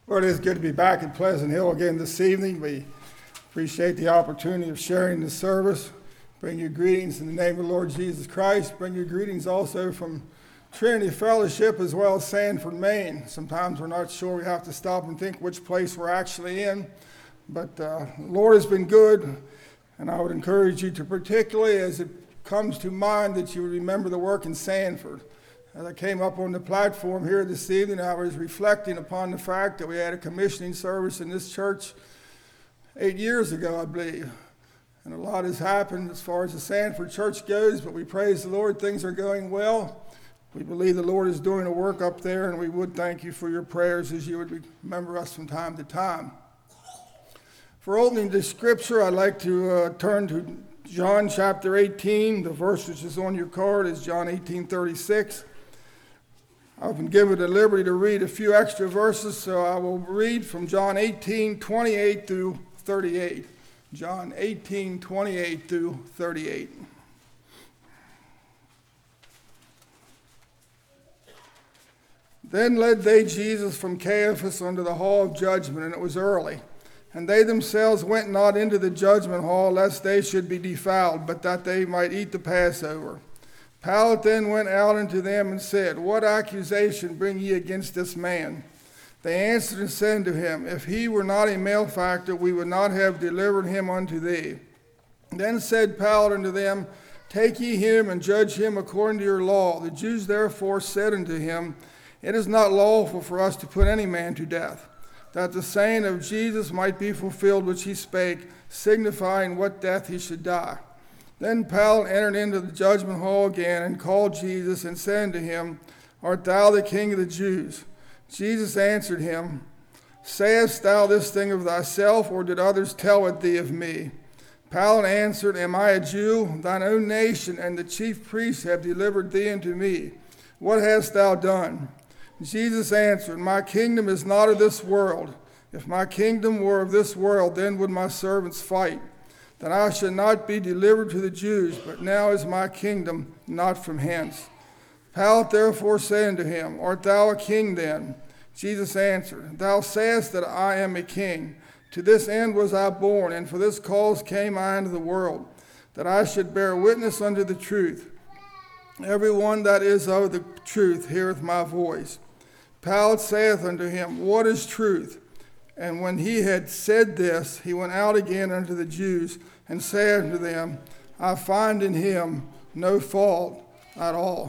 Well, it is good to be back at Pleasant Hill again this evening. We appreciate the opportunity of sharing this service. Bring you greetings in the name of the Lord Jesus Christ. Bring you greetings also from Trinity Fellowship as well as Sanford, Maine. Sometimes we're not sure. We have to stop and think which place we're actually in. But the Lord has been good, and I would encourage you to, particularly as it comes to mind, that you would remember the work in Sanford. As I came up on the platform here this evening, I was reflecting upon the fact that we had a commissioning service in this church 8 years ago, I believe. And a lot has happened as far as the Sanford church goes, but we praise the Lord, things are going well. We believe the Lord is doing a work up there, and we would thank you for your prayers as you would remember us from time to time. For opening the scripture, I'd like to turn to John chapter 18. The verse which is on your card is John 18:36. I've been given the liberty to read a few extra verses, so I will read from John 18:28 through 38. John 18:28 through 38. Then led they Jesus from Caiaphas unto the hall of judgment, and it was early. And they themselves went not into the judgment hall, lest they should be defiled, but that they might eat the Passover. Pilate then went out unto them and said, What accusation bring ye against this man? They answered and said unto him, If he were not a malefactor, we would not have delivered him unto thee. Then said Pilate unto them, Take ye him and judge him according to your law. The Jews therefore said unto him, It is not lawful for us to put any man to death, that the saying of Jesus might be fulfilled which he spake, signifying what death he should die. Then Pilate entered into the judgment hall again, and called Jesus, and said unto him, Art thou the King of the Jews? Jesus answered him, Sayest thou this thing of thyself, or did others tell it thee of me? Pilate answered, Am I a Jew? Thine own nation and the chief priests have delivered thee unto me. What hast thou done? Jesus answered, My kingdom is not of this world. If my kingdom were of this world, then would my servants fight, that I should not be delivered to the Jews, but now is my kingdom not from hence. Pilate therefore said unto him, Art thou a king then? Jesus answered, Thou sayest that I am a king. To this end was I born, and for this cause came I into the world, that I should bear witness unto the truth. Every one that is of the truth heareth my voice. Pilate saith unto him, What is truth? And when he had said this, he went out again unto the Jews, and said unto them, I find in him no fault at all.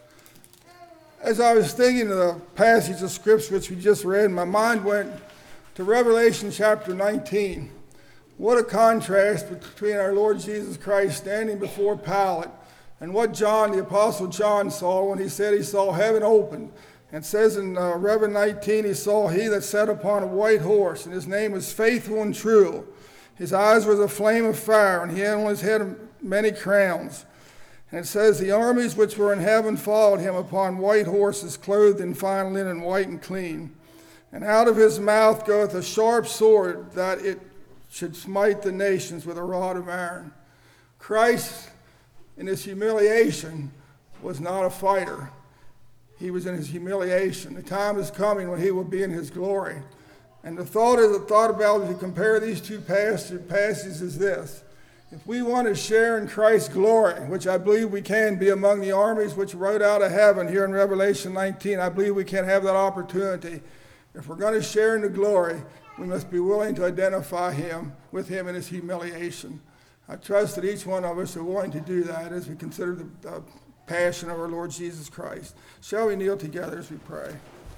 As I was thinking of the passage of Scripture which we just read, my mind went to Revelation chapter 19. What a contrast between our Lord Jesus Christ standing before Pilate and what John, the Apostle John, saw when he said he saw heaven opened. And it says in Revelation 19, he saw he that sat upon a white horse, and his name was Faithful and True. His eyes were as a flame of fire, and he had on his head many crowns. And it says, The armies which were in heaven followed him upon white horses, clothed in fine linen, white and clean. And out of his mouth goeth a sharp sword, that it should smite the nations with a rod of iron. Christ, in his humiliation, was not a fighter. He was in his humiliation. The time is coming when he will be in his glory. And the thought about, if you compare these two passages, is this. If we want to share in Christ's glory, which I believe we can be among the armies which rode out of heaven here in Revelation 19, I believe we can have that opportunity. If we're going to share in the glory, we must be willing to identify him with him in his humiliation. I trust that each one of us are willing to do that as we consider the passion of our Lord Jesus Christ. Shall we kneel together as we pray?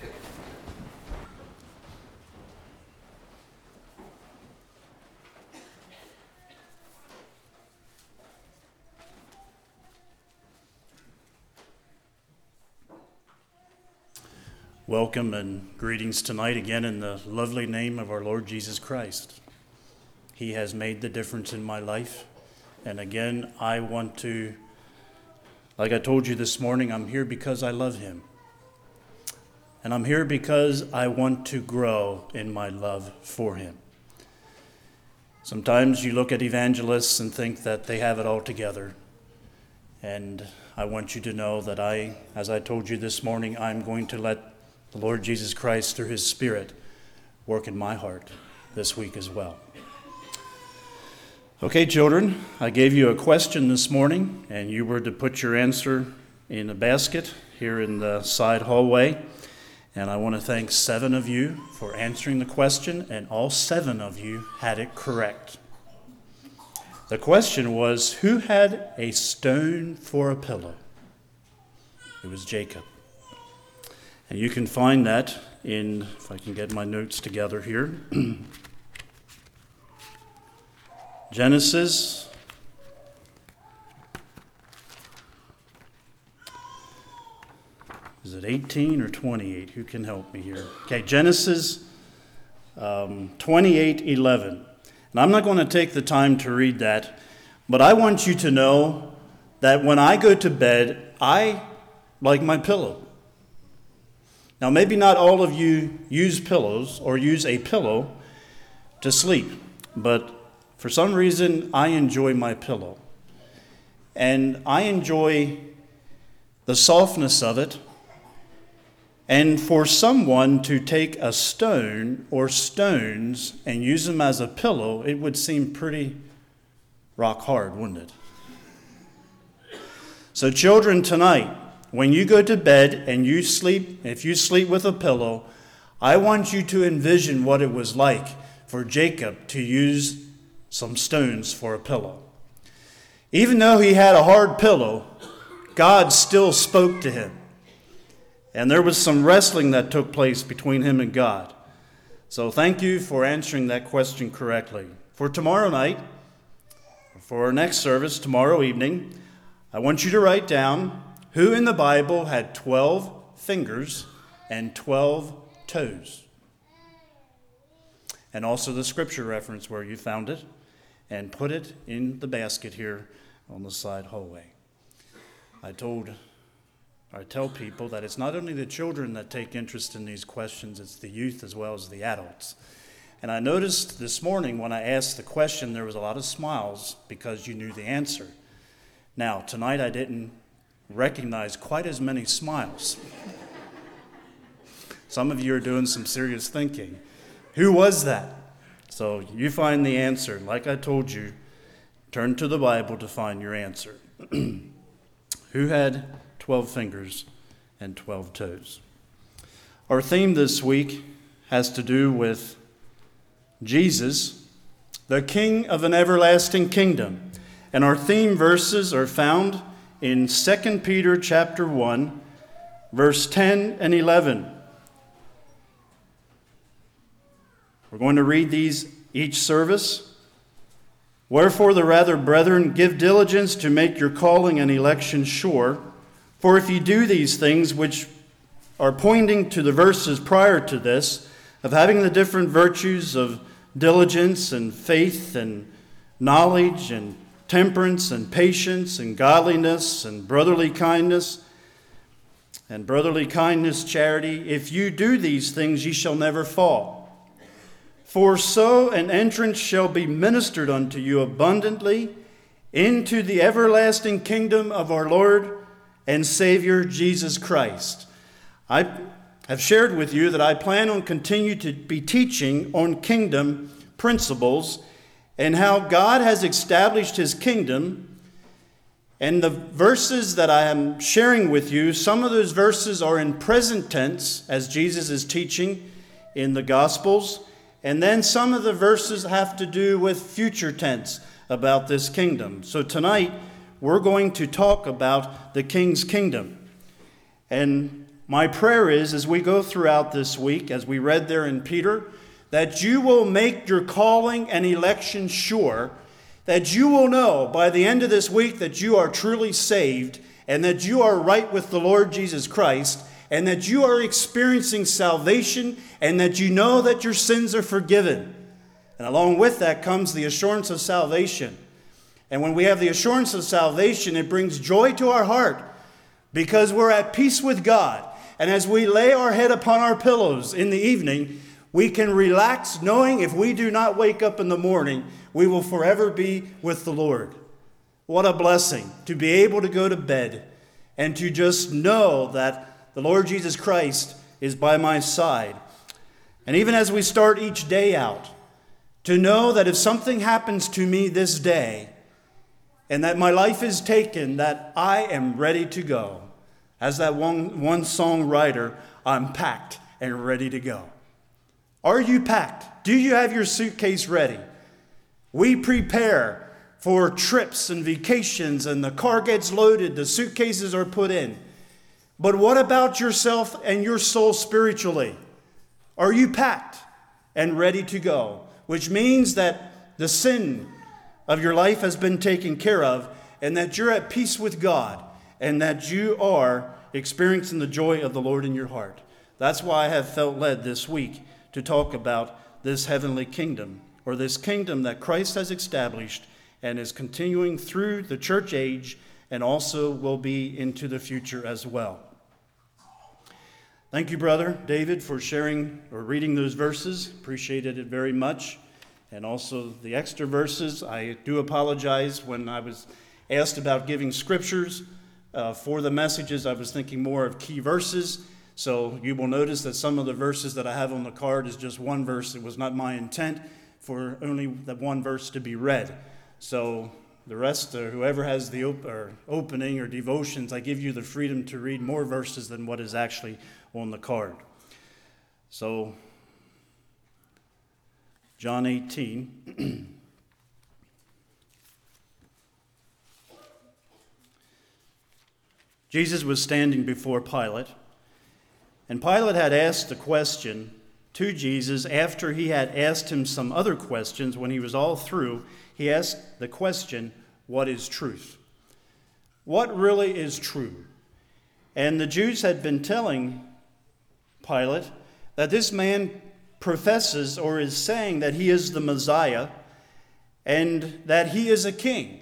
Welcome and greetings tonight again in the lovely name of our Lord Jesus Christ. He has made the difference in my life. And again, I want to, like I told you this morning, I'm here because I love him. And I'm here because I want to grow in my love for him. Sometimes you look at evangelists and think that they have it all together. And I want you to know that as I told you this morning, I'm going to let the Lord Jesus Christ, through his Spirit, work in my heart this week as well. Okay, children, I gave you a question this morning, and you were to put your answer in a basket here in the side hallway. And I want to thank 7 of you for answering the question, and all 7 of you had it correct. The question was, who had a stone for a pillow? It was Jacob. And you can find that in, if I can get my notes together here, Genesis is it 18 or 28? Who can help me here? Okay, Genesis 28:11. And I'm not going to take the time to read that, but I want you to know that when I go to bed, I like my pillow. Now, maybe not all of you use pillows or use a pillow to sleep, but for some reason, I enjoy my pillow. And I enjoy the softness of it. And for someone to take a stone or stones and use them as a pillow, it would seem pretty rock hard, wouldn't it? So children, tonight, when you go to bed and you sleep, if you sleep with a pillow, I want you to envision what it was like for Jacob to use some stones for a pillow. Even though he had a hard pillow, God still spoke to him. And there was some wrestling that took place between him and God. So thank you for answering that question correctly. For tomorrow night, for our next service tomorrow evening, I want you to write down who in the Bible had 12 fingers and 12 toes. And also the scripture reference where you found it, and put it in the basket here on the side hallway. I tell people that it's not only the children that take interest in these questions, it's the youth as well as the adults. And I noticed this morning when I asked the question, there was a lot of smiles because you knew the answer. Now, tonight I didn't recognize quite as many smiles. Some of you are doing some serious thinking. Who was that? So you find the answer. Like I told you, turn to the Bible to find your answer. Who had 12 fingers and 12 toes? Our theme this week has to do with Jesus, the King of an everlasting kingdom. And our theme verses are found in 2 Peter chapter 1, verse 10 and 11. We're going to read these each service. Wherefore the rather, brethren, give diligence to make your calling and election sure. For if you do these things, which are pointing to the verses prior to this, of having the different virtues of diligence and faith and knowledge and temperance and patience and godliness and brotherly kindness, charity, if you do these things, ye shall never fall. For so an entrance shall be ministered unto you abundantly into the everlasting kingdom of our Lord and Savior Jesus Christ. I have shared with you that I plan on continue to be teaching on kingdom principles and how God has established his kingdom. And the verses that I am sharing with you, some of those verses are in present tense as Jesus is teaching in the Gospels. And then some of the verses have to do with future tense about this kingdom. So tonight, we're going to talk about the King's kingdom. And my prayer is, as we go throughout this week, as we read there in Peter, that you will make your calling and election sure, that you will know by the end of this week that you are truly saved, and that you are right with the Lord Jesus Christ, and that you are experiencing salvation, and that you know that your sins are forgiven. And along with that comes the assurance of salvation. And when we have the assurance of salvation, it brings joy to our heart because we're at peace with God. And as we lay our head upon our pillows in the evening, we can relax knowing if we do not wake up in the morning, we will forever be with the Lord. What a blessing to be able to go to bed and to just know that the Lord Jesus Christ is by my side. And even as we start each day out, to know that if something happens to me this day and that my life is taken, that I am ready to go. As that one songwriter, I'm packed and ready to go. Are you packed? Do you have your suitcase ready? We prepare for trips and vacations, and the car gets loaded, the suitcases are put in. But what about yourself and your soul spiritually? Are you packed and ready to go? Which means that the sin of your life has been taken care of, and that you're at peace with God, and that you are experiencing the joy of the Lord in your heart. That's why I have felt led this week to talk about this heavenly kingdom, or this kingdom that Christ has established and is continuing through the church age and also will be into the future as well. Thank you, Brother David, for sharing or reading those verses. Appreciated it very much. And also the extra verses. I do apologize when I was asked about giving scriptures for the messages. I was thinking more of key verses. So you will notice that some of the verses that I have on the card is just one verse. It was not my intent for only that one verse to be read. So the rest, whoever has the opening or devotions, I give you the freedom to read more verses than what is actually on the card. So, John 18. Jesus was standing before Pilate, and Pilate had asked a question to Jesus after he had asked him some other questions. When he was all through, he asked the question, what is truth? What really is true? And the Jews had been telling Pilate that this man professes or is saying that he is the Messiah and that he is a king.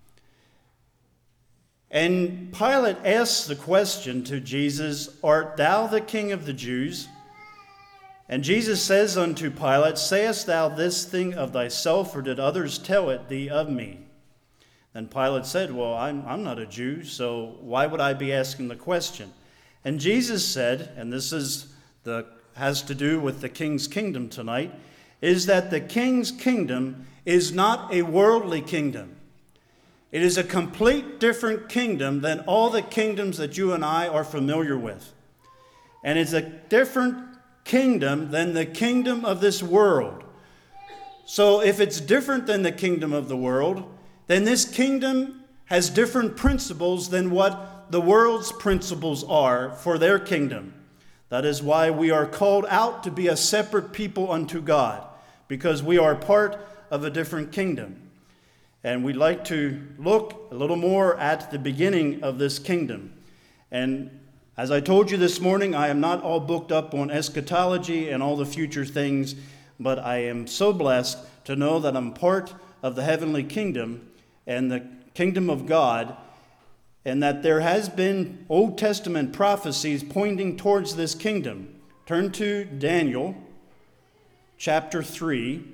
And Pilate asks the question to Jesus, art thou the king of the Jews? And Jesus says unto Pilate, sayest thou this thing of thyself, or did others tell it thee of me? Then Pilate said, well, I'm not a Jew, so why would I be asking the question? And Jesus said, and this has to do with the king's kingdom tonight, is that the king's kingdom is not a worldly kingdom. It is a complete different kingdom than all the kingdoms that you and I are familiar with. And it's a different kingdom than the kingdom of this world. So if it's different than the kingdom of the world, then this kingdom has different principles than what the world's principles are for their kingdom. That is why we are called out to be a separate people unto God, because we are part of a different kingdom. And we'd like to look a little more at the beginning of this kingdom. And as I told you this morning, I am not all booked up on eschatology and all the future things, but I am so blessed to know that I'm part of the heavenly kingdom and the kingdom of God, and that there has been Old Testament prophecies pointing towards this kingdom. Turn to Daniel chapter 3.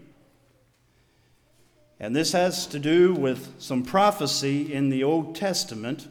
And this has to do with some prophecy in the Old Testament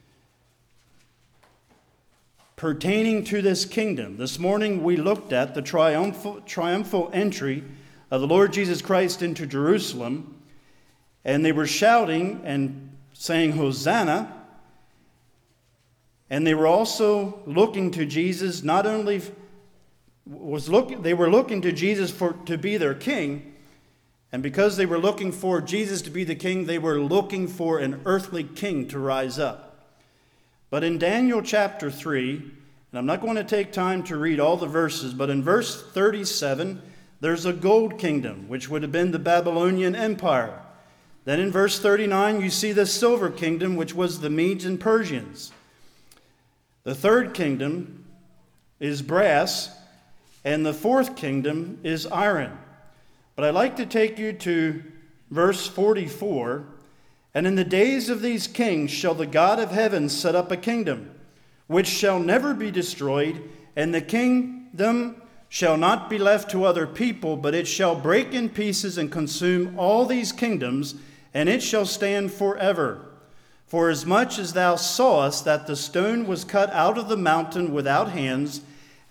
pertaining to this kingdom. This morning we looked at the triumphal entry of the Lord Jesus Christ into Jerusalem, and they were shouting and saying, Hosanna. And they were also looking to Jesus, they were looking to Jesus to be their king. And because they were looking for Jesus to be the king, they were looking for an earthly king to rise up. But in Daniel chapter 3, and I'm not going to take time to read all the verses, but in verse 37, there's a gold kingdom, which would have been the Babylonian Empire. Then in verse 39, you see the silver kingdom, which was the Medes and Persians. The third kingdom is brass, and the fourth kingdom is iron. But I'd like to take you to verse 44. And in the days of these kings shall the God of heaven set up a kingdom, which shall never be destroyed, and the kingdom shall not be left to other people, but it shall break in pieces and consume all these kingdoms, and it shall stand forever. For as much as thou sawest that the stone was cut out of the mountain without hands,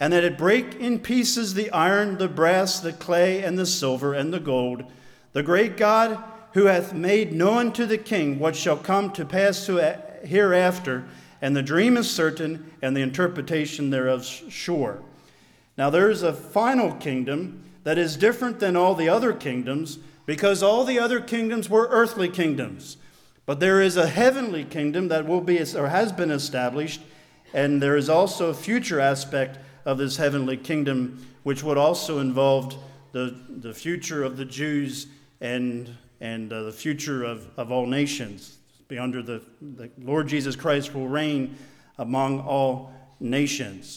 and that it break in pieces the iron, the brass, the clay, and the silver, and the gold. The great God, who hath made known to the king what shall come to pass hereafter, and the dream is certain, and the interpretation thereof sure. Now there is a final kingdom that is different than all the other kingdoms, because all the other kingdoms were earthly kingdoms. But there is a heavenly kingdom that will be, or has been established, and there is also a future aspect of this heavenly kingdom, which would also involve the future of the Jews and the future of all nations. Under the Lord Jesus Christ will reign among all nations.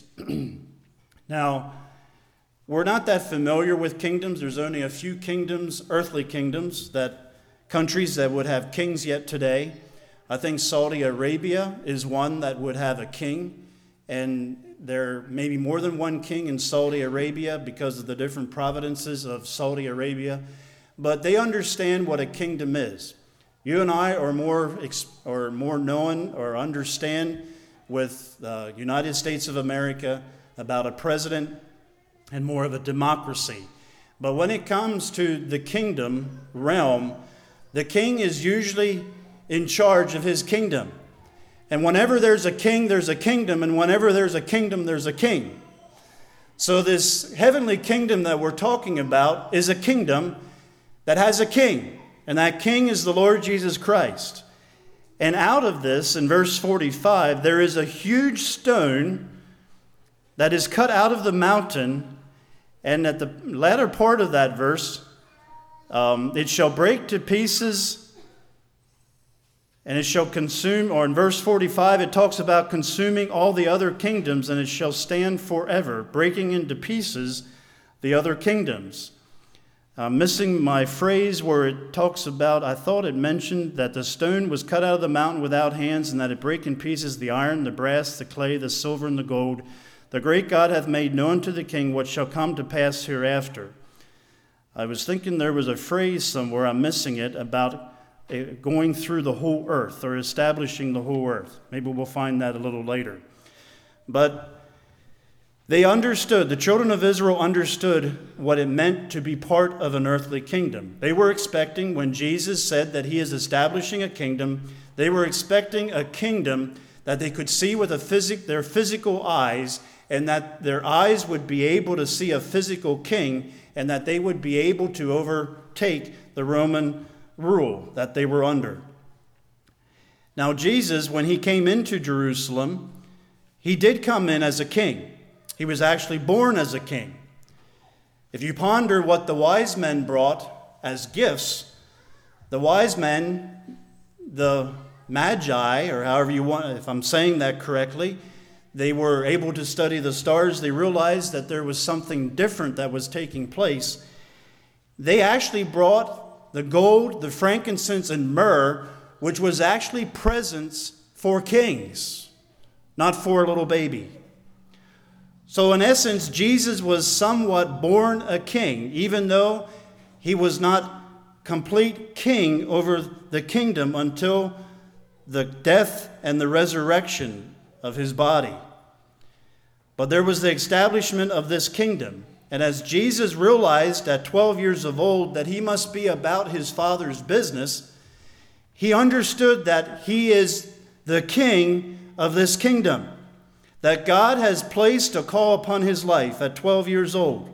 Now, we're not that familiar with kingdoms. There's only a few kingdoms, earthly kingdoms, countries that would have kings yet today. I think Saudi Arabia is one that would have a king, and there may be more than one king in Saudi Arabia because of the different provinces of Saudi Arabia, but they understand what a kingdom is. You and I are more known or understand with the United States of America about a president and more of a democracy. But when it comes to the kingdom realm, the king is usually in charge of his kingdom. And whenever there's a king, there's a kingdom. And whenever there's a kingdom, there's a king. So this heavenly kingdom that we're talking about is a kingdom that has a king. And that king is the Lord Jesus Christ. And out of this, in verse 45, there is a huge stone that is cut out of the mountain. And at the latter part of that verse, it shall break to pieces, and it shall consume, or in verse 45, it talks about consuming all the other kingdoms, and it shall stand forever, breaking into pieces the other kingdoms. Missing my phrase where it talks about, I thought it mentioned that the stone was cut out of the mountain without hands, and that it break in pieces the iron, the brass, the clay, the silver, and the gold. The great God hath made known to the king what shall come to pass hereafter. I was thinking there was a phrase somewhere, I'm missing it, about going through the whole earth or establishing the whole earth. Maybe we'll find that a little later. But they understood, the children of Israel understood what it meant to be part of an earthly kingdom. They were expecting, when Jesus said that he is establishing a kingdom, they were expecting a kingdom that they could see with their physical eyes, and that their eyes would be able to see a physical king, and that they would be able to overtake the Roman rule that they were under. Now Jesus, when he came into Jerusalem, he did come in as a king. He was actually born as a king. If you ponder what the wise men brought as gifts, the wise men, the Magi, or however you want, if I'm saying that correctly, they were able to study the stars. They realized that there was something different that was taking place. They actually brought the gold, the frankincense, and myrrh, which was actually presents for kings, not for a little baby. So in essence, Jesus was somewhat born a king, even though he was not complete king over the kingdom until the death and the resurrection of his body. But there was the establishment of this kingdom. And as Jesus realized at 12 years of old that he must be about his Father's business, he understood that he is the king of this kingdom, that God has placed a call upon his life at 12 years old.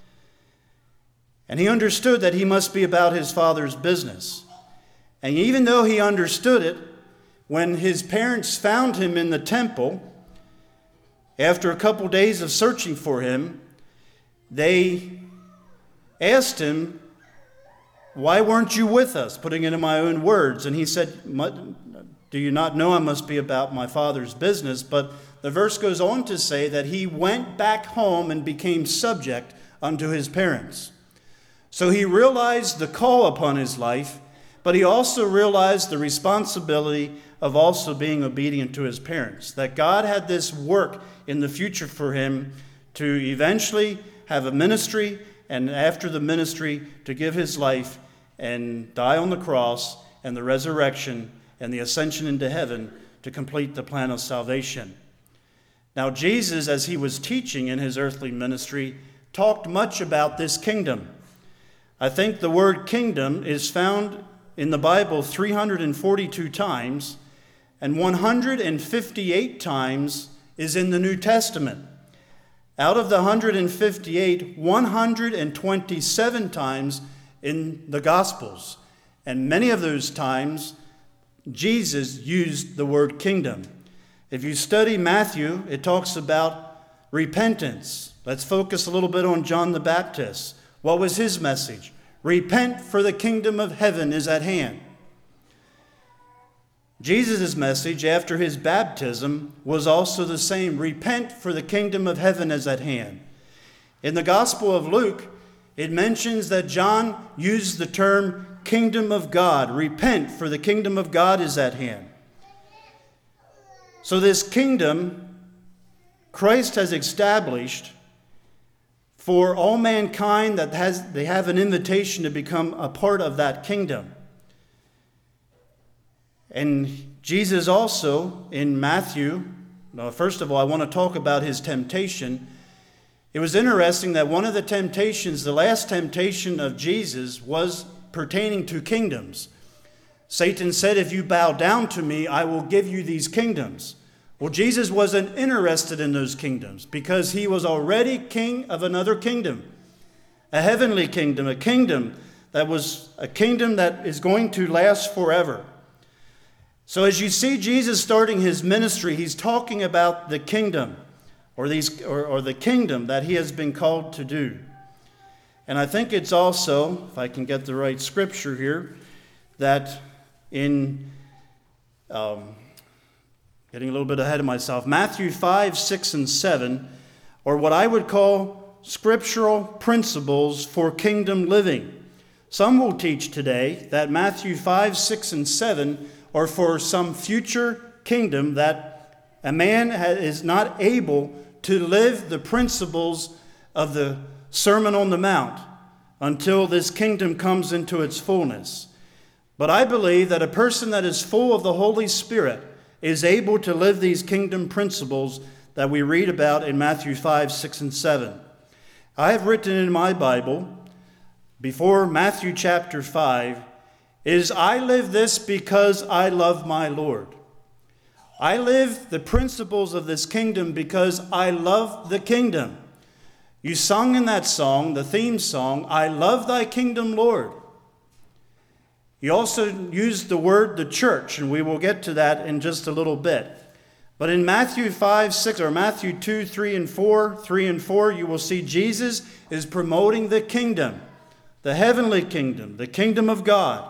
And he understood that he must be about his Father's business. And even though he understood it, when his parents found him in the temple, after a couple days of searching for him, they asked him, "Why weren't you with us?" Putting it in my own words. And he said, "Do you not know I must be about my Father's business?" But the verse goes on to say that he went back home and became subject unto his parents. So he realized the call upon his life, but he also realized the responsibility of also being obedient to his parents. That God had this work in the future for him to eventually have a ministry, and after the ministry to give his life and die on the cross, and the resurrection and the ascension into heaven to complete the plan of salvation. Now, Jesus, as he was teaching in his earthly ministry, talked much about this kingdom. I think the word kingdom is found in the Bible 342 times, and 158 times is in the New Testament. Out of the 158, 127 times in the Gospels. And many of those times, Jesus used the word kingdom. If you study Matthew, it talks about repentance. Let's focus a little bit on John the Baptist. What was his message? Repent, for the kingdom of heaven is at hand. Jesus' message after his baptism was also the same. Repent, for the kingdom of heaven is at hand. In the Gospel of Luke, it mentions that John used the term kingdom of God. Repent, for the kingdom of God is at hand. So this kingdom, Christ has established for all mankind that they have an invitation to become a part of that kingdom. And Jesus also, in Matthew, first of all, I want to talk about his temptation. It was interesting that one of the temptations, the last temptation of Jesus, was pertaining to kingdoms. Satan said, if you bow down to me, I will give you these kingdoms. Well, Jesus wasn't interested in those kingdoms because he was already king of another kingdom, a heavenly kingdom, a kingdom that is going to last forever. So as you see Jesus starting his ministry, he's talking about the kingdom or the kingdom that he has been called to do. And I think it's also, if I can get the right scripture here, that in getting a little bit ahead of myself, Matthew 5, 6, and 7, or what I would call scriptural principles for kingdom living. Some will teach today that Matthew 5, 6, and 7 are for some future kingdom that a man is not able to live the principles of the Sermon on the Mount until this kingdom comes into its fullness. But I believe that a person that is full of the Holy Spirit is able to live these kingdom principles that we read about in Matthew 5, 6, and 7. I have written in my Bible, before Matthew chapter 5, is I live this because I love my Lord. I live the principles of this kingdom because I love the kingdom. You sung in that song, the theme song, I love thy kingdom, Lord. You also used the word the church, and we will get to that in just a little bit. But in Matthew 5, 6, or Matthew 2, 3 and 4, you will see Jesus is promoting the kingdom, the heavenly kingdom, the kingdom of God.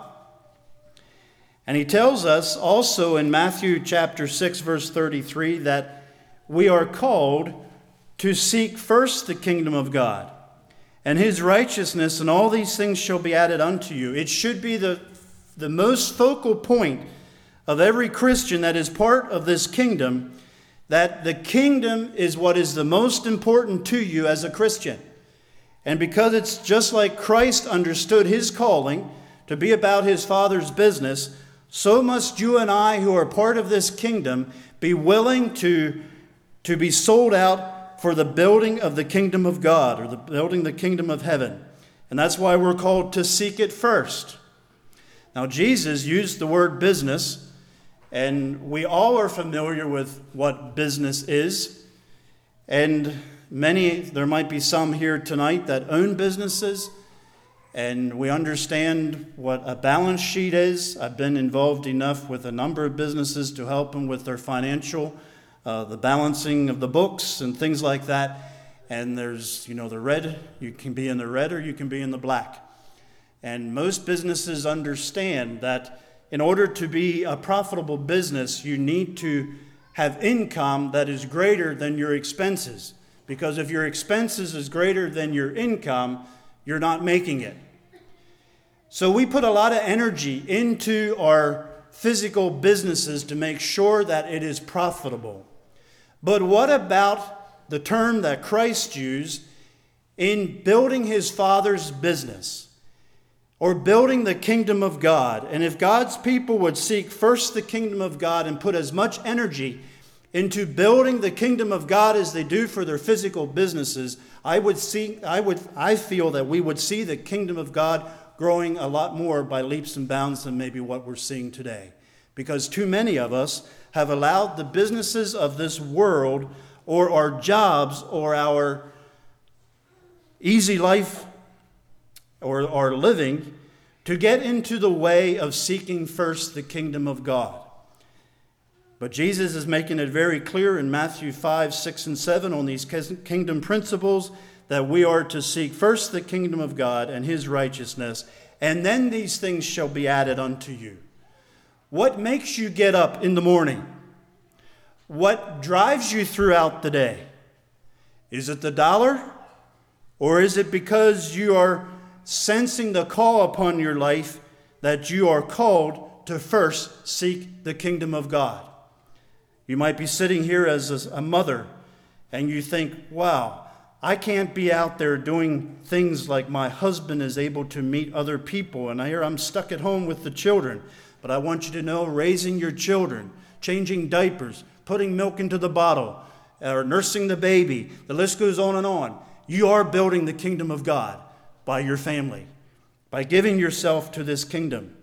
And he tells us also in Matthew chapter 6, verse 33, that we are called to seek first the kingdom of God and his righteousness, and all these things shall be added unto you. It should be the most focal point of every Christian that is part of this kingdom, that the kingdom is what is the most important to you as a Christian. And because it's just like Christ understood his calling to be about his Father's business, so must you and I, who are part of this kingdom, be willing to be sold out for the building of the kingdom of God, or the building the kingdom of heaven. And that's why we're called to seek it first. Now, Jesus used the word business, and we all are familiar with what business is. And there might be some here tonight that own businesses, and we understand what a balance sheet is. I've been involved enough with a number of businesses to help them with their financial, the balancing of the books and things like that. And there's, the red, you can be in the red or you can be in the black. And most businesses understand that in order to be a profitable business, you need to have income that is greater than your expenses. Because if your expenses is greater than your income, you're not making it. So we put a lot of energy into our physical businesses to make sure that it is profitable. But what about the term that Christ used in building his Father's business, or building the kingdom of God? And if God's people would seek first the kingdom of God and put as much energy into building the kingdom of God as they do for their physical businesses, I feel that we would see the kingdom of God growing a lot more by leaps and bounds than maybe what we're seeing today. Because too many of us have allowed the businesses of this world or our jobs or our easy life or our living to get into the way of seeking first the kingdom of God. But Jesus is making it very clear in Matthew 5, 6, and 7 on these kingdom principles that we are to seek first the kingdom of God and his righteousness, and then these things shall be added unto you. What makes you get up in the morning? What drives you throughout the day? Is it the dollar? Or is it because you are sensing the call upon your life that you are called to first seek the kingdom of God? You might be sitting here as a mother and you think, wow, I can't be out there doing things like my husband is able to meet other people, and I'm stuck at home with the children. But I want you to know, raising your children, changing diapers, putting milk into the bottle, or nursing the baby, the list goes on and on. You are building the kingdom of God by your family, by giving yourself to this kingdom.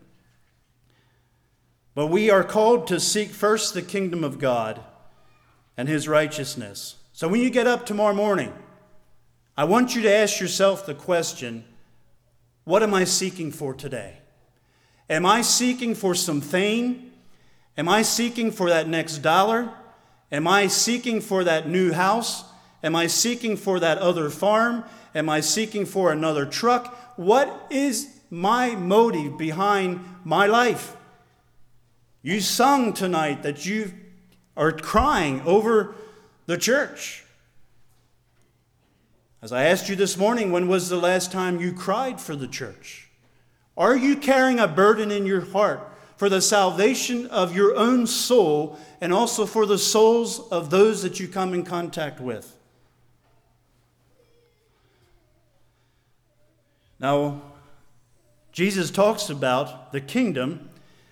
But we are called to seek first the kingdom of God and his righteousness. So when you get up tomorrow morning, I want you to ask yourself the question, what am I seeking for today? Am I seeking for some fame? Am I seeking for that next dollar? Am I seeking for that new house? Am I seeking for that other farm? Am I seeking for another truck? What is my motive behind my life? You sung tonight that you are crying over the church. As I asked you this morning, when was the last time you cried for the church? Are you carrying a burden in your heart for the salvation of your own soul and also for the souls of those that you come in contact with? Now, Jesus talks about the kingdom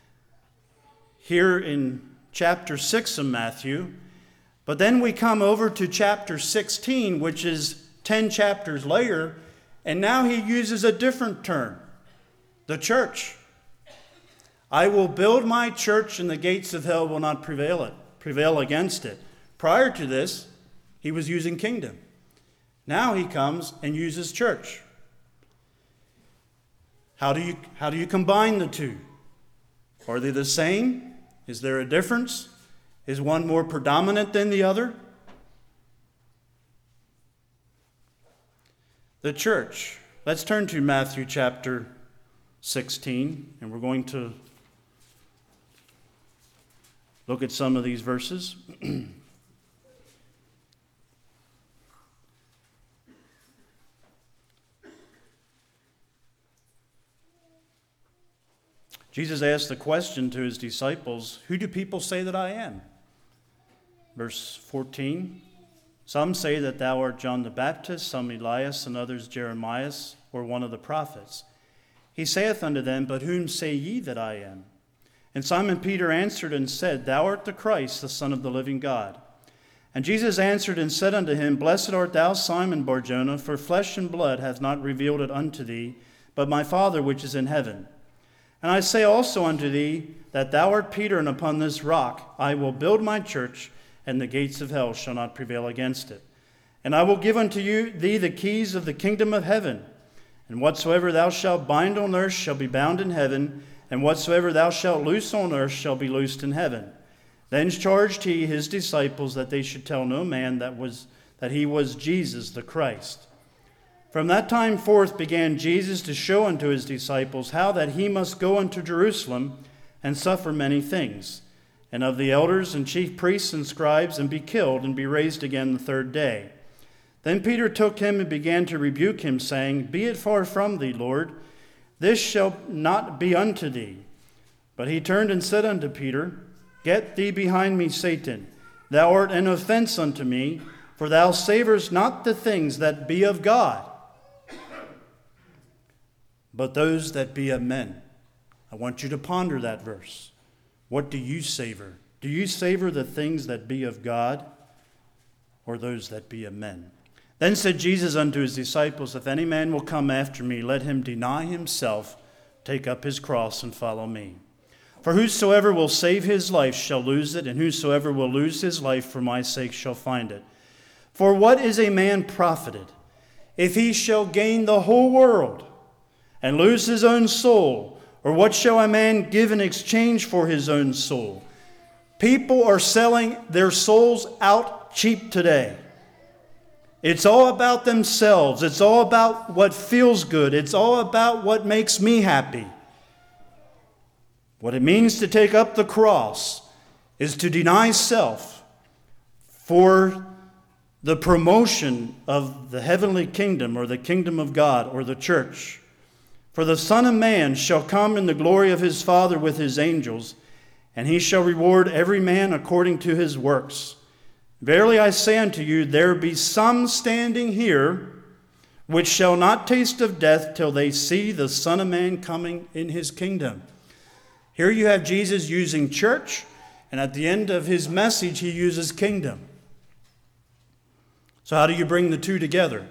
here in chapter 6 of Matthew, but then we come over to chapter 16, which is 10 chapters later, and now he uses a different term, the church. I will build my church and the gates of hell will not prevail against it. Prior to this, he was using kingdom. Now he comes and uses church. How do you combine the two? Are they the same? Is there a difference? Is one more predominant than the other? The church. Let's turn to Matthew chapter 16, and we're going to look at some of these verses. Jesus asked the question to his disciples, who do people say that I am? Verse 14, some say that thou art John the Baptist, some Elias, and others Jeremiah, or one of the prophets. He saith unto them, but whom say ye that I am? And Simon Peter answered and said, thou art the Christ, the Son of the living God. And Jesus answered and said unto him, blessed art thou, Simon Bar-Jonah, for flesh and blood hath not revealed it unto thee, but my Father which is in heaven. And I say also unto thee, that thou art Peter, and upon this rock I will build my church, and the gates of hell shall not prevail against it. And I will give unto thee the keys of the kingdom of heaven. And whatsoever thou shalt bind on earth shall be bound in heaven, and whatsoever thou shalt loose on earth shall be loosed in heaven. Then charged he his disciples that they should tell no man that he was Jesus the Christ. From that time forth began Jesus to show unto his disciples how that he must go unto Jerusalem and suffer many things, and of the elders and chief priests and scribes, and be killed, and be raised again the third day. Then Peter took him and began to rebuke him, saying, be it far from thee, Lord, this shall not be unto thee. But he turned and said unto Peter, get thee behind me, Satan. Thou art an offense unto me, for thou savorest not the things that be of God, but those that be of men. I want you to ponder that verse. What do you savor Do you savor the things that be of God, or those that be of men? Then said Jesus unto his disciples, If any man will come after me, let him deny himself, take up his cross, and follow me. For whosoever will save his life shall lose it, and whosoever will lose his life for my sake shall find it. For what is a man profited, if he shall gain the whole world, and lose his own soul? Or what shall a man give in exchange for his own soul? People are selling their souls out cheap today. It's all about themselves. It's all about what feels good. It's all about what makes me happy. What it means to take up the cross is to deny self for the promotion of the heavenly kingdom, or the kingdom of God, or the church. For the Son of Man shall come in the glory of his Father with his angels, and he shall reward every man according to his works. Verily I say unto you, there be some standing here which shall not taste of death till they see the Son of Man coming in his kingdom. Here you have Jesus using church, and at the end of his message he uses kingdom. So how do you bring the two together?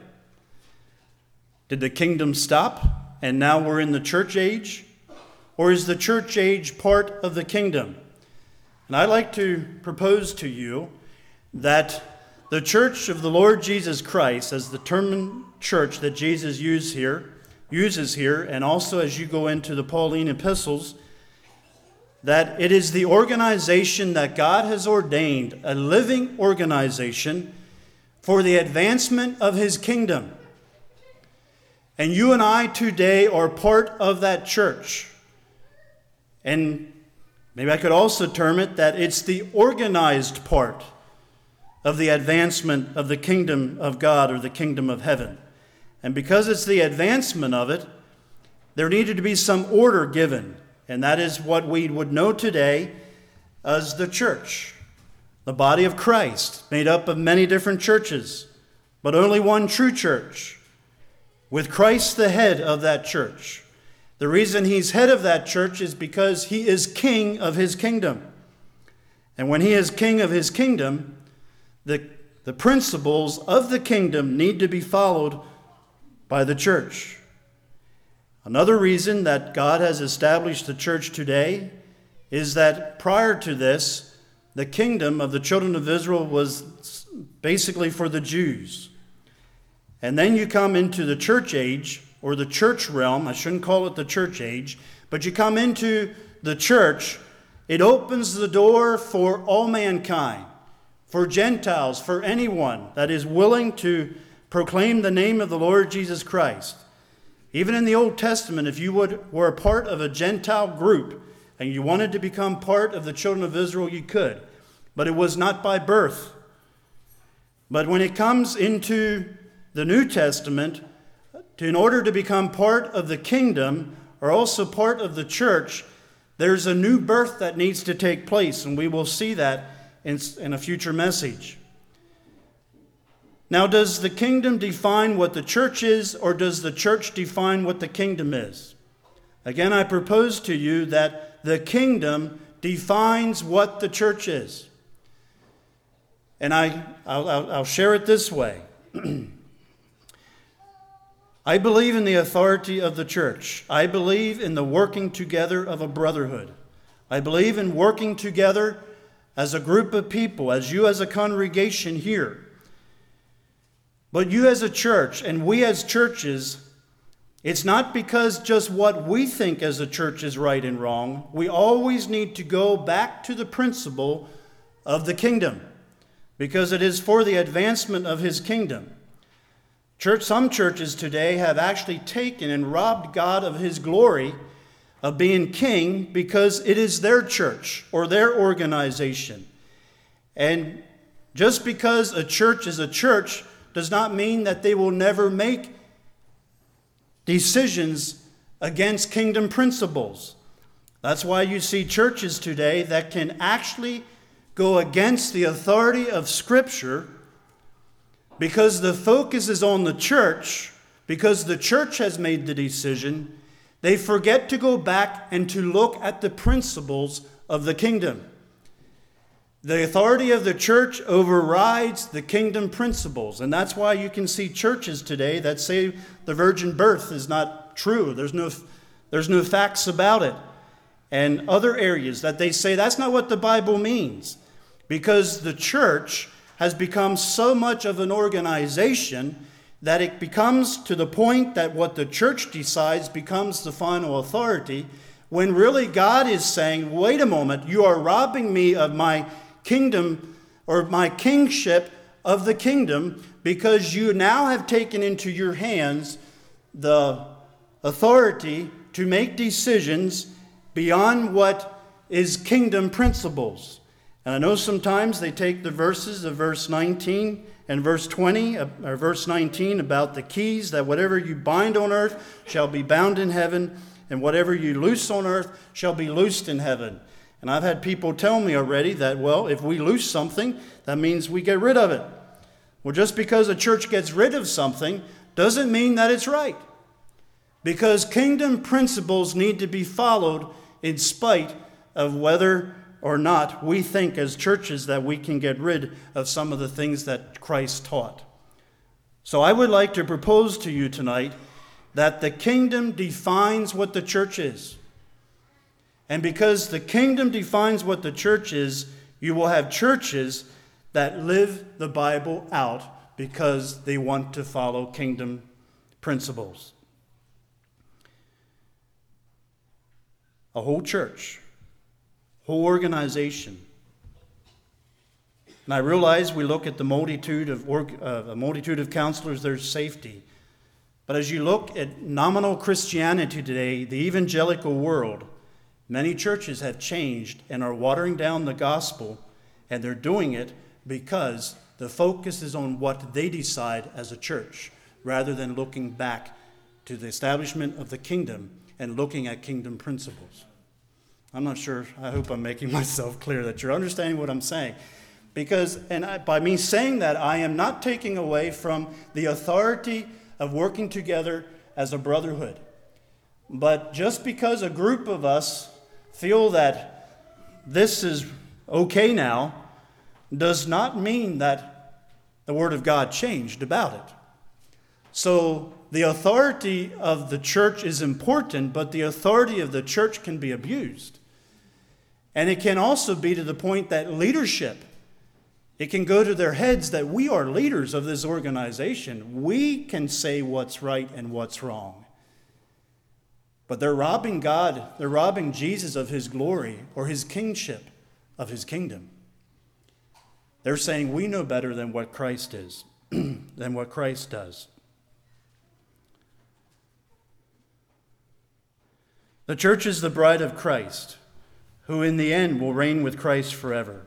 Did the kingdom stop, and now we're in the church age? Or is the church age part of the kingdom? And I'd like to propose to you that the church of the Lord Jesus Christ, as the term church that Jesus uses here, and also as you go into the Pauline epistles, that it is the organization that God has ordained, a living organization for the advancement of his kingdom. And you and I today are part of that church. And maybe I could also term it that it's the organized part of the advancement of the kingdom of God, or the kingdom of heaven. And because it's the advancement of it, there needed to be some order given. And that is what we would know today as the church, the body of Christ, made up of many different churches, but only one true church, with Christ the head of that church. The reason he's head of that church is because he is king of his kingdom. And when he is king of his kingdom, the principles of the kingdom need to be followed by the church. Another reason that God has established the church today is that prior to this, the kingdom of the children of Israel was basically for the Jews. And then you come into the church age, or the church realm. I shouldn't call it the church age, but you come into the church. It opens the door for all mankind, for Gentiles, for anyone that is willing to proclaim the name of the Lord Jesus Christ. Even in the Old Testament, if you were a part of a Gentile group and you wanted to become part of the children of Israel, you could. But it was not by birth. But when it comes into the New Testament, in order to become part of the kingdom, or also part of the church, there's a new birth that needs to take place, and we will see that in a future message. Now, does the kingdom define what the church is, or does the church define what the kingdom is? Again, I propose to you that the kingdom defines what the church is. And I'll share it this way. I believe in the authority of the church. I believe in the working together of a brotherhood. I believe in working together as a group of people, as you as a congregation here. But you as a church, and we as churches, it's not because just what we think as a church is right and wrong. We always need to go back to the principle of the kingdom, because it is for the advancement of his kingdom. Some churches today have actually taken and robbed God of his glory of being king, because it is their church or their organization. And just because a church is a church does not mean that they will never make decisions against kingdom principles. That's why you see churches today that can actually go against the authority of Scripture, because the focus is on the church, because the church has made the decision. They forget to go back and to look at the principles of the kingdom. The authority of the church overrides the kingdom principles. And that's why you can see churches today that say the virgin birth is not true. There's no facts about it. And other areas that they say that's not what the Bible means. Because the church has become so much of an organization that it becomes to the point that what the church decides becomes the final authority, when really God is saying, wait a moment, you are robbing me of my kingdom or my kingship of the kingdom because you now have taken into your hands the authority to make decisions beyond what is kingdom principles. And I know sometimes they take the verses of verse 19 and verse 20, or verse 19 about the keys, that whatever you bind on earth shall be bound in heaven, and whatever you loose on earth shall be loosed in heaven. And I've had people tell me already that, well, if we loose something, that means we get rid of it. Well, just because a church gets rid of something doesn't mean that it's right. Because kingdom principles need to be followed in spite of whether or not we think as churches that we can get rid of some of the things that Christ taught. So I would like to propose to you tonight that the kingdom defines what the church is. And because the kingdom defines what the church is, you will have churches that live the Bible out because they want to follow kingdom principles. A whole church, whole organization. And I realize we look at the multitude of counselors, there's safety. But as you look at nominal Christianity today, the evangelical world, many churches have changed and are watering down the gospel, and they're doing it because the focus is on what they decide as a church, rather than looking back to the establishment of the kingdom and looking at kingdom principles. I'm not sure, I hope I'm making myself clear that you're understanding what I'm saying. Because, by me saying that, I am not taking away from the authority of working together as a brotherhood. But just because a group of us feel that this is okay now, does not mean that the Word of God changed about it. So the authority of the church is important, but the authority of the church can be abused. And it can also be to the point that leadership, it can go to their heads that we are leaders of this organization. We can say what's right and what's wrong. But they're robbing God, they're robbing Jesus of his glory or his kingship of his kingdom. They're saying we know better than what Christ is, than what Christ does. The church is the bride of Christ, who in the end will reign with Christ forever.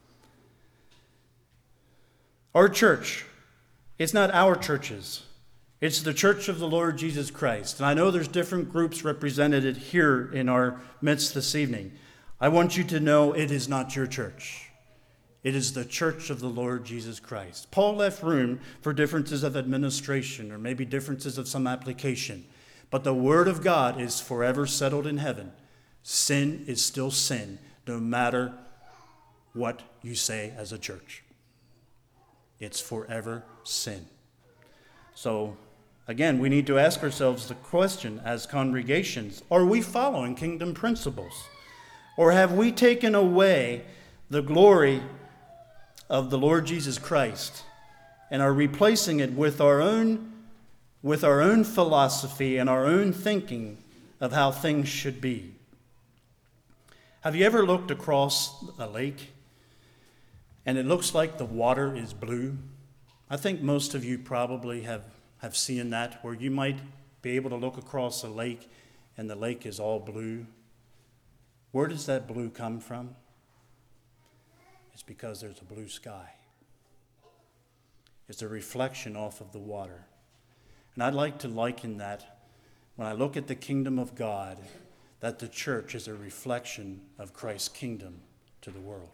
Our church, it's not our churches. It's the church of the Lord Jesus Christ. And I know there's different groups represented here in our midst this evening. I want you to know it is not your church. It is the church of the Lord Jesus Christ. Paul left room for differences of administration or maybe differences of some application. But the word of God is forever settled in heaven. Sin is still sin, no matter what you say as a church. It's forever sin. So, again, we need to ask ourselves the question as congregations, are we following kingdom principles? Or have we taken away the glory of the Lord Jesus Christ and are replacing it with our own philosophy and our own thinking of how things should be? Have you ever looked across a lake and it looks like the water is blue? I think most of you probably have seen that, where you might be able to look across a lake and the lake is all blue. Where does that blue come from? It's because there's a blue sky. It's a reflection off of the water. And I'd like to liken that, when I look at the kingdom of God, that the church is a reflection of Christ's kingdom to the world.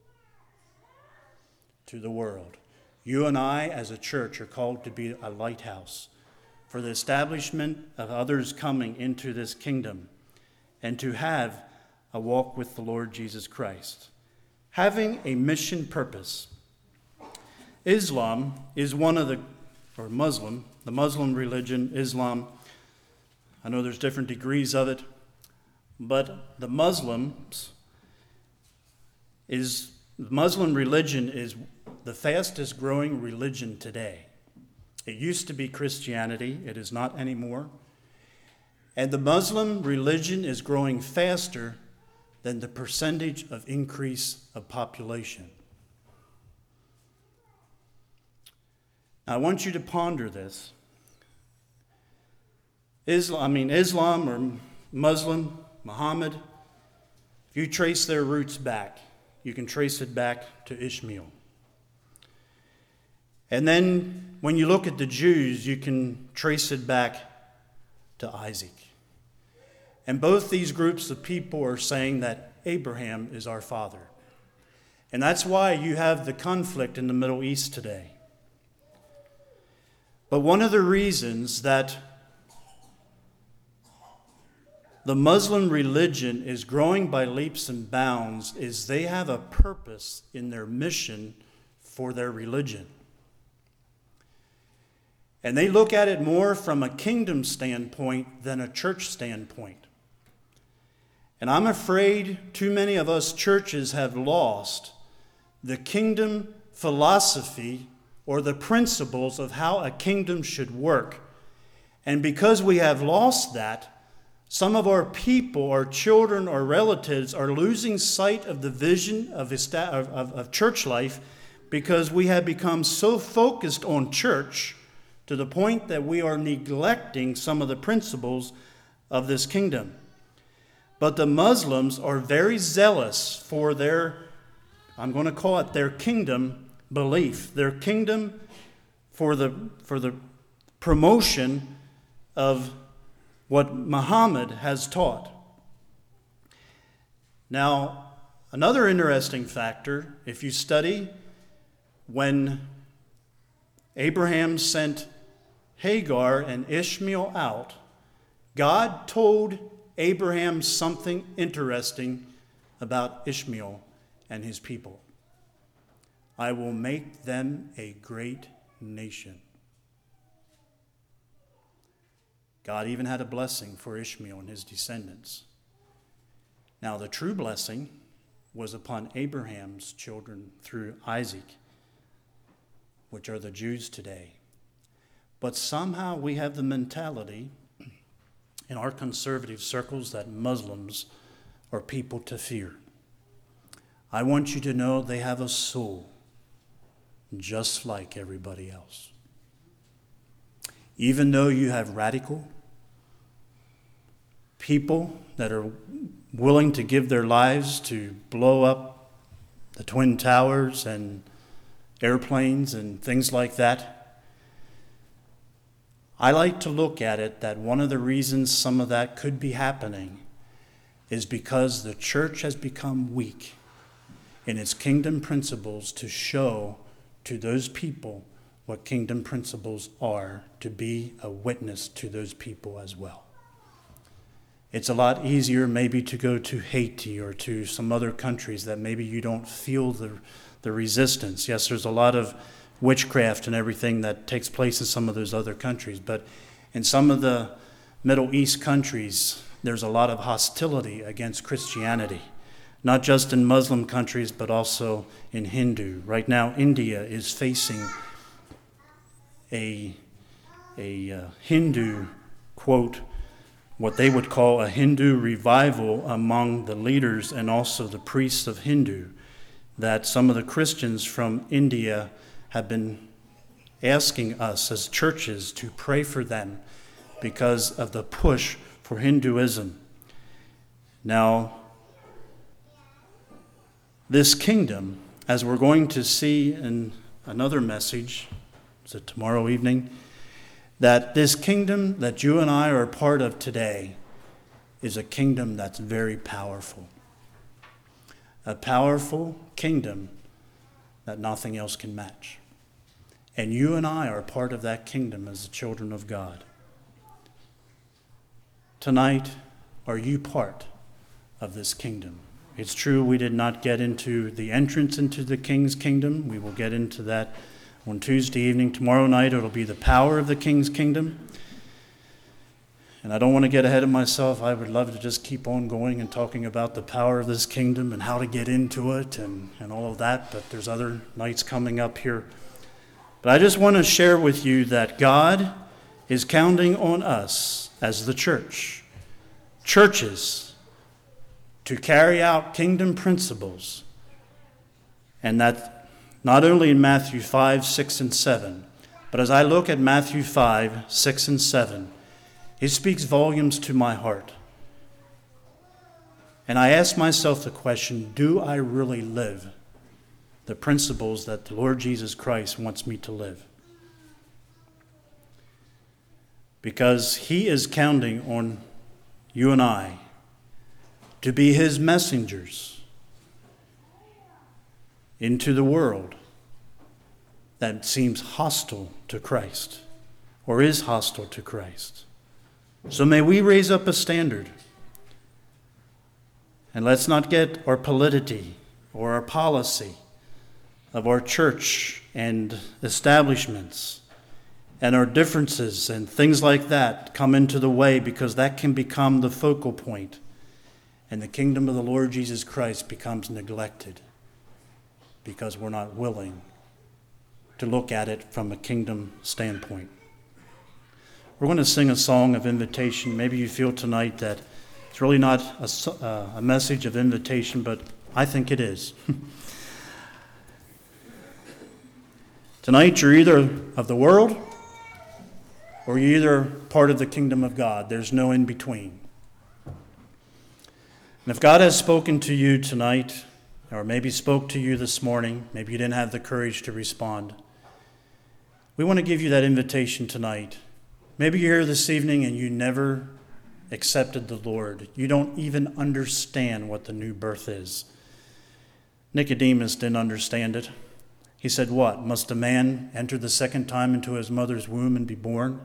To the world. You and I, as a church, are called to be a lighthouse for the establishment of others coming into this kingdom and to have a walk with the Lord Jesus Christ. having a mission purpose. Islam is the Muslim religion, Islam. I know there's different degrees of it, but the Muslim religion is the fastest growing religion today. It used to be Christianity. It is not anymore. And the Muslim religion is growing faster than the percentage of increase of population. Now, I want you to ponder this. Islam or Muslim, Muhammad, if you trace their roots back, you can trace it back to Ishmael. And then when you look at the Jews, you can trace it back to Isaac. And both these groups of people are saying that Abraham is our father. And that's why you have the conflict in the Middle East today. But one of the reasons that the Muslim religion is growing by leaps and bounds is they have a purpose in their mission for their religion. And they look at it more from a kingdom standpoint than a church standpoint. And I'm afraid too many of us churches have lost the kingdom philosophy or the principles of how a kingdom should work. And because we have lost that, some of our people, our children, our relatives are losing sight of the vision of church life because we have become so focused on church to the point that we are neglecting some of the principles of this kingdom. But the Muslims are very zealous for their, I'm going to call it their kingdom belief, their kingdom for the promotion of what Muhammad has taught. Now, another interesting factor, if you study when Abraham sent Hagar and Ishmael out, God told Abraham something interesting about Ishmael and his people. I will make them a great nation. God even had a blessing for Ishmael and his descendants. Now, the true blessing was upon Abraham's children through Isaac, which are the Jews today. But somehow we have the mentality in our conservative circles that Muslims are people to fear. I want you to know they have a soul just like everybody else. Even though you have radical people that are willing to give their lives to blow up the Twin Towers and airplanes and things like that, I like to look at it that one of the reasons some of that could be happening is because the church has become weak in its kingdom principles to show to those people what kingdom principles are, to be a witness to those people as well. It's a lot easier maybe to go to Haiti or to some other countries that maybe you don't feel the resistance. Yes, there's a lot of witchcraft and everything that takes place in some of those other countries, but in some of the Middle East countries, there's a lot of hostility against Christianity, not just in Muslim countries, but also in Hindu. Right now, India is facing a Hindu, quote, what they would call a Hindu revival among the leaders and also the priests of Hindu, that some of the Christians from India have been asking us as churches to pray for them because of the push for Hinduism. Now, this kingdom, as we're going to see in another message, is it tomorrow evening, that this kingdom that you and I are a part of today is a kingdom that's very powerful. A powerful kingdom that nothing else can match. And you and I are part of that kingdom as the children of God. Tonight, are you part of this kingdom? It's true we did not get into the entrance into the King's kingdom. We will get into that on Tuesday evening. Tomorrow night it'll be the power of the King's kingdom. And I don't want to get ahead of myself. I would love to just keep on going and talking about the power of this kingdom and how to get into it and all of that. But there's other nights coming up here. But I just want to share with you that God is counting on us as the church, churches, to carry out kingdom principles. And that not only in Matthew 5, 6, and 7, but as I look at Matthew 5, 6, and 7, it speaks volumes to my heart. And I ask myself the question, do I really live the principles that the Lord Jesus Christ wants me to live? Because he is counting on you and I to be his messengers into the world that seems hostile to Christ or is hostile to Christ. So may we raise up a standard. And let's not get our politicity or our policy of our church and establishments and our differences and things like that come into the way, because that can become the focal point and the kingdom of the Lord Jesus Christ becomes neglected because we're not willing to look at it from a kingdom standpoint. We're going to sing a song of invitation. Maybe you feel tonight that it's really not a message of invitation, but I think it is. Tonight you're either of the world or you're either part of the kingdom of God. There's no in between. And if God has spoken to you tonight, or maybe spoke to you this morning, maybe you didn't have the courage to respond, we want to give you that invitation tonight. Maybe you're here this evening and you never accepted the Lord. You don't even understand what the new birth is. Nicodemus didn't understand it. He said, what? Must a man enter the second time into his mother's womb and be born?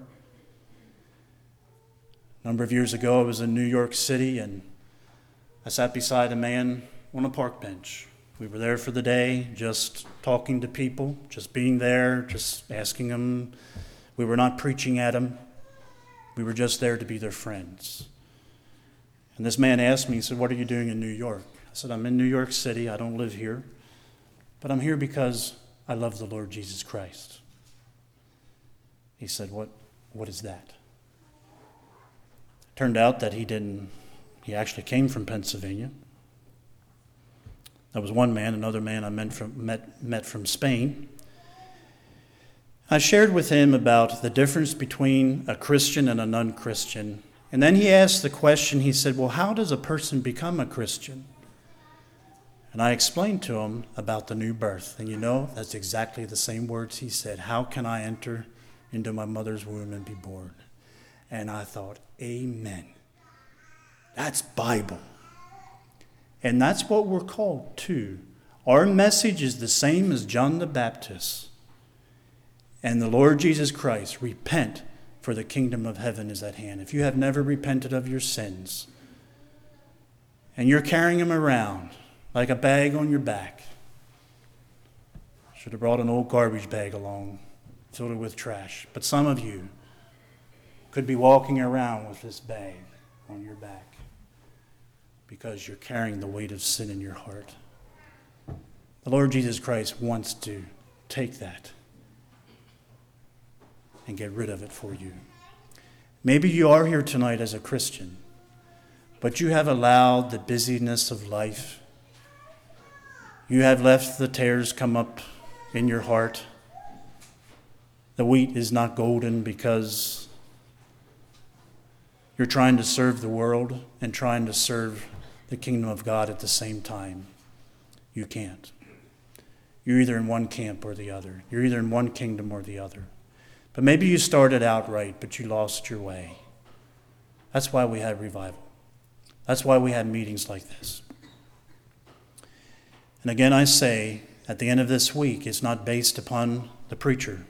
A number of years ago, I was in New York City and I sat beside a man on a park bench. We were there for the day, just talking to people, just being there, just asking them. We were not preaching at them. We were just there to be their friends. And this man asked me, he said, what are you doing in New York? I said, I'm in New York City. I don't live here. But I'm here because I love the Lord Jesus Christ. He said, what is that? Turned out that he actually came from Pennsylvania. That was one man. Another man I met from Spain. I shared with him about the difference between a Christian and a non-Christian. And then he asked the question, he said, well, how does a person become a Christian? And I explained to him about the new birth. And you know, that's exactly the same words he said. How can I enter into my mother's womb and be born? And I thought, amen. That's Bible. And that's what we're called to. Our message is the same as John the Baptist and the Lord Jesus Christ. Repent, for the kingdom of heaven is at hand. If you have never repented of your sins and you're carrying them around like a bag on your back, should have brought an old garbage bag along, filled it with trash. But some of you could be walking around with this bag on your back because you're carrying the weight of sin in your heart. The Lord Jesus Christ wants to take that and get rid of it for you. Maybe you are here tonight as a Christian, but you have allowed the busyness of life. You have left the tares come up in your heart. The wheat is not golden because you're trying to serve the world and trying to serve the kingdom of God at the same time. You can't. You're either in one camp or the other. You're either in one kingdom or the other. But maybe you started out right, but you lost your way. That's why we have revival. That's why we have meetings like this. And again, I say, at the end of this week, it's not based upon the preacher.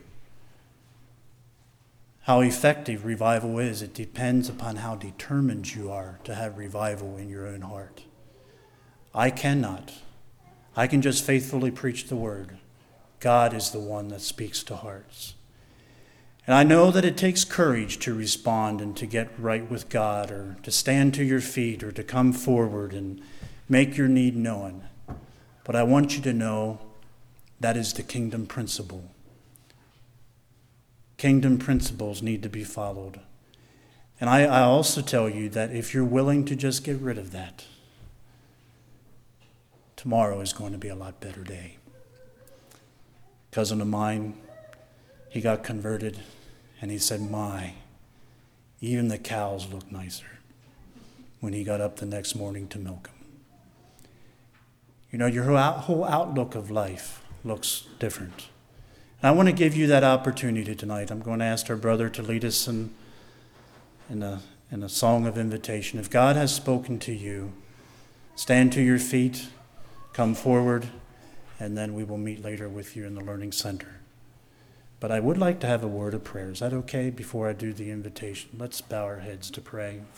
How effective revival is, it depends upon how determined you are to have revival in your own heart. I cannot. I can just faithfully preach the word. God is the one that speaks to hearts. And I know that it takes courage to respond and to get right with God, or to stand to your feet, or to come forward and make your need known. But I want you to know that is the kingdom principle. Kingdom principles need to be followed. And I also tell you that if you're willing to just get rid of that, tomorrow is going to be a lot better day. A cousin of mine, he got converted, and he said, even the cows look nicer when he got up the next morning to milk them. You know, your whole outlook of life looks different. And I want to give you that opportunity tonight. I'm going to ask our brother to lead us in a song of invitation. If God has spoken to you, stand to your feet, come forward, and then we will meet later with you in the Learning Center. But I would like to have a word of prayer. Is that okay before I do the invitation? Let's bow our heads to pray.